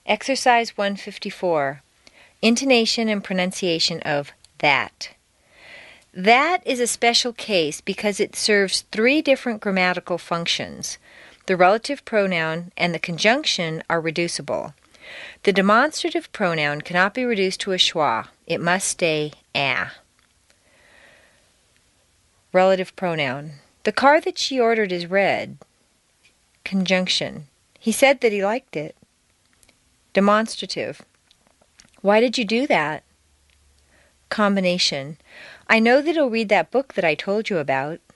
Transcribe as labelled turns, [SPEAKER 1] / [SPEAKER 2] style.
[SPEAKER 1] Exercise 154. Intonation and pronunciation of that. That is a special case because it serves three different grammatical functions. The relative pronoun and the conjunction are reducible. The demonstrative pronoun cannot be reduced to a schwa. It must stay a. Relative pronoun. The car that she ordered is red. Conjunction. He said that he liked it. Demonstrative. Why did you do that? Combination. I know that he'll read that book that I told you about.